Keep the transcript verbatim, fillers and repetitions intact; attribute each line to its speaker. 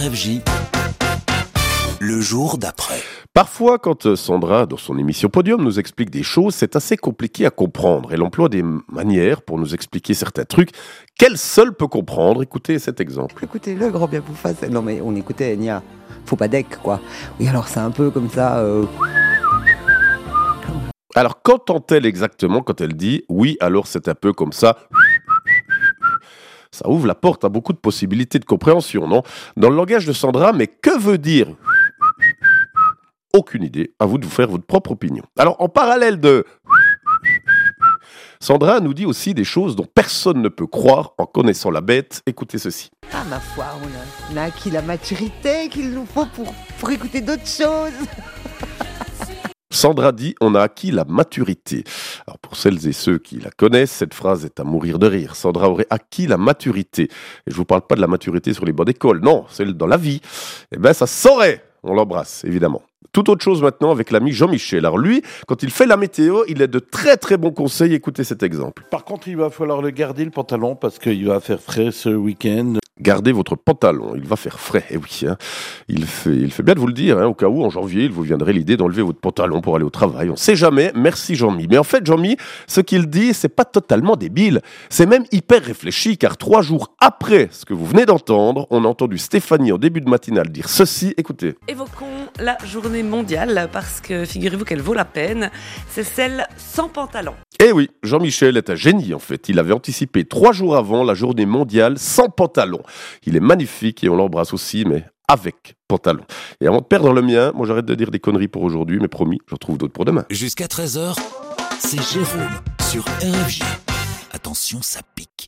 Speaker 1: R F J, le jour d'après.
Speaker 2: Parfois, quand Sandra, dans son émission Podium, nous explique des choses, c'est assez compliqué à comprendre. Elle emploie des manières pour nous expliquer certains trucs qu'elle seule peut comprendre. Écoutez cet exemple.
Speaker 3: Écoutez, le grand bien bouffa, c'est... Non mais on écoutait Enya, faut pas deck quoi. Oui alors c'est un peu comme ça... Euh...
Speaker 2: Alors qu'entend-elle exactement quand elle dit « oui, alors c'est un peu comme ça ». Ça ouvre la porte à beaucoup de possibilités de compréhension, non ? Dans le langage de Sandra, mais que veut dire ? Aucune idée, à vous de vous faire votre propre opinion. Alors, en parallèle de... Sandra nous dit aussi des choses dont personne ne peut croire en connaissant la bête. Écoutez ceci.
Speaker 3: Ah ma foi, on a, on a acquis la maturité qu'il nous faut pour, pour écouter d'autres choses.
Speaker 2: Sandra dit « on a acquis la maturité ». Alors pour celles et ceux qui la connaissent, cette phrase est à mourir de rire. Sandra aurait acquis la maturité. Et je ne vous parle pas de la maturité sur les bancs d'école, non, celle dans la vie. Eh bien ça saurait. On l'embrasse, évidemment. Tout autre chose maintenant avec l'ami Jean-Michel. Alors lui, quand il fait la météo, il a de très très bons conseils. Écoutez cet exemple.
Speaker 4: Par contre, il va falloir le garder le pantalon parce qu'il va faire frais ce week-end.
Speaker 2: Gardez votre pantalon, il va faire frais, eh oui. Hein. Il, fait, il fait bien de vous le dire, hein, au cas où en janvier, il vous viendrait l'idée d'enlever votre pantalon pour aller au travail. On ne sait jamais, merci Jean-Mi. Mais en fait, Jean-Mi, ce qu'il dit, c'est pas totalement débile. C'est même hyper réfléchi, car trois jours après ce que vous venez d'entendre, on a entendu Stéphanie en début de matinale dire ceci, écoutez.
Speaker 5: Évoquons la journée mondiale, parce que figurez-vous qu'elle vaut la peine. C'est celle sans pantalon.
Speaker 2: Eh oui, Jean-Michel est un génie en fait. Il avait anticipé trois jours avant la journée mondiale sans pantalon. Il est magnifique et on l'embrasse aussi, mais avec pantalon. Et avant de perdre le mien, moi j'arrête de dire des conneries pour aujourd'hui, mais promis, j'en trouve d'autres pour demain.
Speaker 1: Jusqu'à treize heures, c'est Jérôme sur R F J. Attention, ça pique.